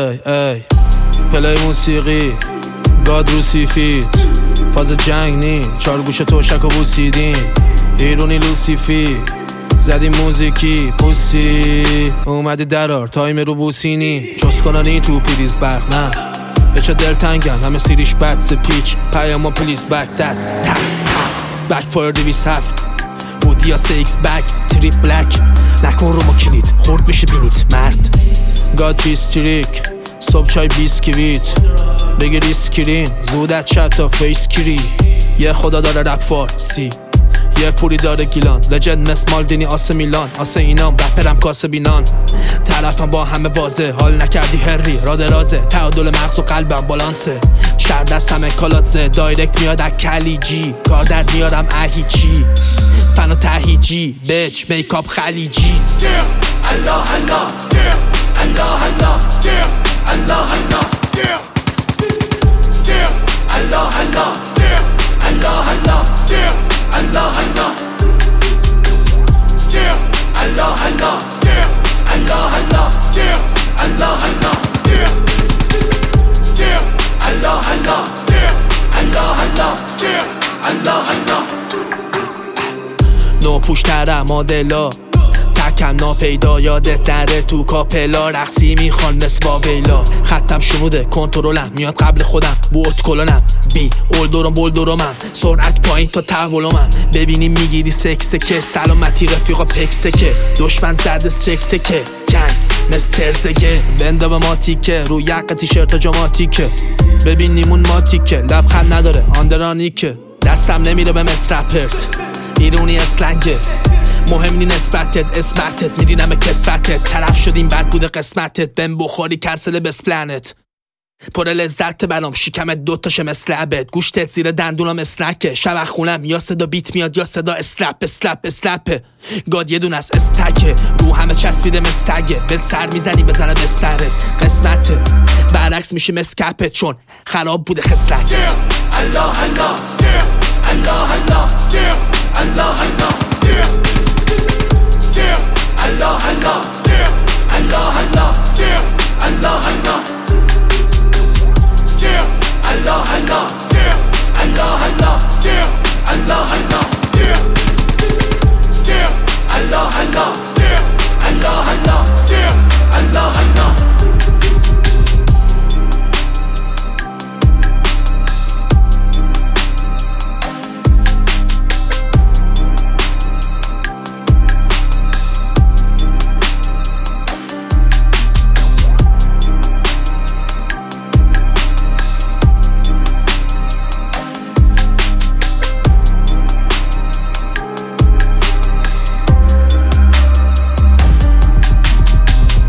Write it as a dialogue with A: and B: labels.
A: ای پلی موسیقی گاد رو سیفید فاز جنگ نی چار گوش توشک و بوسیدین ایرونی لوسیفی زدی موزیکی پوسی اومدی درار تایم رو بوسینی چوس کنانی تو پریز برق نه بچه دل تنگن همه سیریش بد سپیچ پیاما پلیز بک داد تک تک بک فایر 207 بودی یا 6 بک تریپ بلک نکن رو ما کلید خورد میشه بینید مرد گاد بیستریک صبح چای بیسکویت بگیر اسکرین زودت شد تا فیس کری یه خدا داره رپ فارسی یه پوری داره گیلان لجند مثل مالدینی آسه میلان آسه اینام رپرم کاسه بینان طرفم با همه واضح حال نکردی هری را درازه تعادل مغز و قلبم بالانسه شر دست همه کالاتزه دایرکت میاد اکلی جی کار در میارم اهیچی فن و تهیجی بچ میکاپ خلیجی
B: سر الله الله سر الله الله سر الله الله سر الله الله سر الله الله سر الله الله سر الله الله سر الله الله سر الله الله سر الله الله سر الله الله سر الله الله
A: نو پوش ترم مادلا تکم ناپیدا یادت نره تو کاپلا رقصی میخوان مثل واویلا خطم شنوده کنترلم میاد قبل خودم بوت کلونم بی اولدورم بولدورمم سرعت پایین تا تحولمم ببینی میگیری سکسکه سلامتی رفیقا پکسکه دشمن زده سکته که جنگ مثل ترزگه بنده به ما تیکه رو یک تیشرت جاماتیکه ببین نیمون ماتیکه لبخند نداره آندرانیکه دستم نمیره به مصرپرت ایرونی اسلنگه مهم نی نسبتت اسمتت میرینم کسفتت طرف شدیم بد بوده قسمتت بهم بخوری کرسل بس پلنت پر لذت برام شکمت دوتاشه مثل عبد گوشتت زیر دندونم اسنکه شب خونم یا صدا بیت میاد یا صدا اسلپ اسلپ اسلپه گاد یه دون از استکه رو همه چسبیده مستگه بد سر میزنی بزنه به سرت قسمته برعکس میشه مسکپت چون خراب بوده خسلت
B: سر الله الله سر الله الله سر الله الله سر الله الله سر الله الله سر الله الله